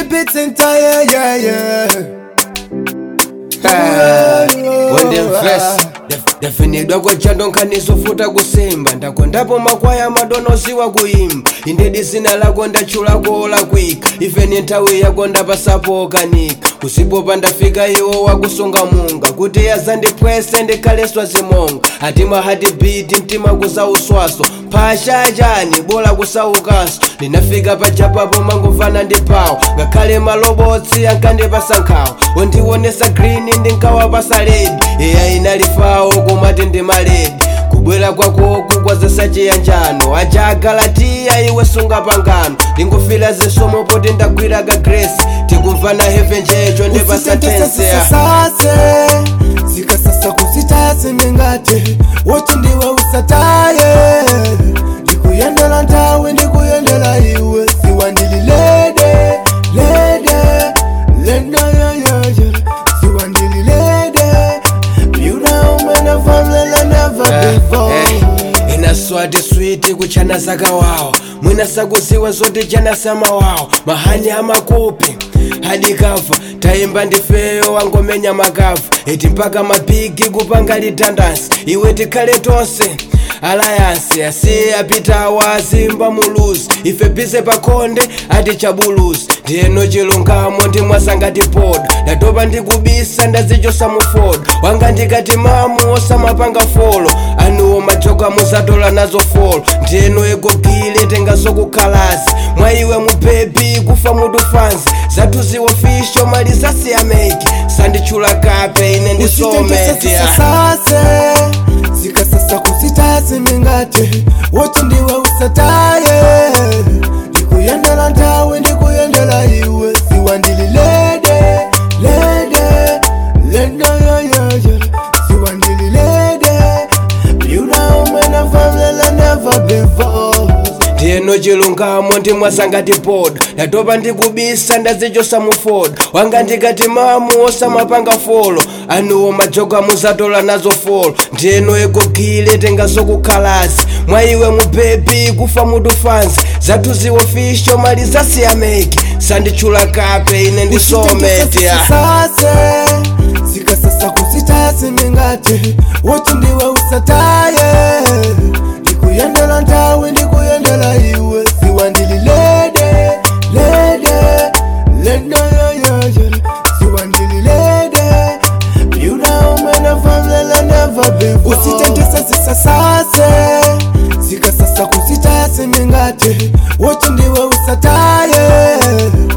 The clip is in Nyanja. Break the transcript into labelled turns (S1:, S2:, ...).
S1: beats entire, yeah.
S2: When them verse definidwa kwa chando nkanisofuta kusimba ndakondapo makwaya madonoziwa kuimba indedi zina lako ndachulako olakwika ife ni nthawi yako ndapasapo okanika kusipopa ndafika iwo wakusunga munga kuti yazandipwese ndikhaleswa zimonga atima hati biti mtima kusauswaso phasha chani bola kusaukaso ndinafika pachapapo mangumvana ndipawo ngakhale malobotsi ankandipasa nkhawo wondionesa green ndinkawapasa ledi eya inalifawo kumati ndi maledi kubwera kwakoku kwazesa chiyanjano aja agalatiya iwe sunga pangano ndingufila zisomo poti ndagwira ka grace tikumvana heaven checho ndipasa tenseya
S1: zikasasa kusitase nengate woti ndiwe usataye ndikuyendela ntawe ndikuyendela iwe siwa ndililede lede siwa ndililede
S2: inaswati switi kuchana zakawawa mwina sakuziwa zote chana samawawa mahani amakopi hadi kafa taimba ndifeyo wangomenya makafu eti mpaka mapigi kupanga litandansi iwe tikhale tonse alayansi asiye apitawa azimba muluzi ife bize pakonde ati chabuluzi ndiyeno chilungamo ndimwasangati poda ndatopa ndikubisa ndazichosa mufodo wanga ndikati mamu osamapanga folo anuwo machoka muzatola nazo folo ndiyeno egogile tengazokukhalazi mwa iwe mubebi kufa mutufanzi zatuziwofisho mali zasiyameki sandichula kape ine ndisometia
S1: zikasasa kusitase nengate woti ndiwe usataye ndikuyendela ntawe ndikuyendela iwe siwa ndililede siwa ndililede you know when I family never before
S2: ndiyeno chilungamo ndimwasangati poda ndatopa ndikubisa ndazichosa mufodo wanga ndikati mamu osamapanga folo anuwo majoka muzatola nazo folo ndiyeno egogile tengazokukhalazi mwa iwe mubebi kufa mutufanzi zatuziwofisho mali zasiyameki sandichula kape ine ndisometia
S1: zikasasa kusitase nengate woti ndiwe usataye ndikuyendela ntawe ndikuyendela iwe siwa ndililede siwa ndililede you know when I family never before usitentesa zisasase zikasasa kusitase nengate woti ndiwe usataye